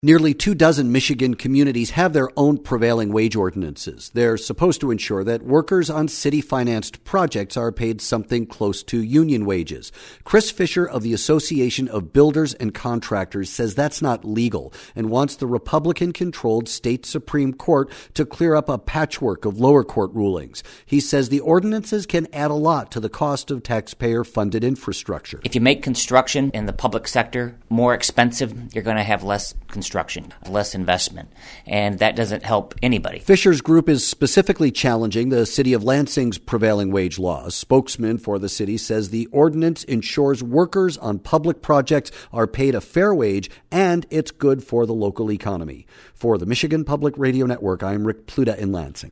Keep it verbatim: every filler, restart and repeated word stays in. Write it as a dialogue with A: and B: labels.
A: Nearly two dozen Michigan communities have their own prevailing wage ordinances. They're supposed to ensure that workers on city-financed projects are paid something close to union wages. Chris Fisher of the Association of Builders and Contractors says that's not legal and wants the Republican-controlled state Supreme Court to clear up a patchwork of lower court rulings. He says the ordinances can add a lot to the cost of taxpayer-funded infrastructure.
B: If you make construction in the public sector more expensive, you're going to have less construction. Construction, less investment, and that doesn't help anybody.
A: Fisher's group is specifically challenging the city of Lansing's prevailing wage laws. Spokesman for the city says the ordinance ensures workers on public projects are paid a fair wage and it's good for the local economy. For the Michigan Public Radio Network, I'm Rick Pluta in Lansing.